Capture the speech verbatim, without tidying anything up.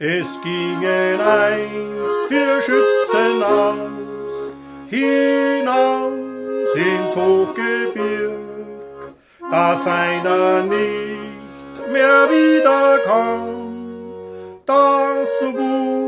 Es gingen einst vier Schützen aus, hinaus ins Hochgebirg, dass einer nicht mehr wiederkam, das Buch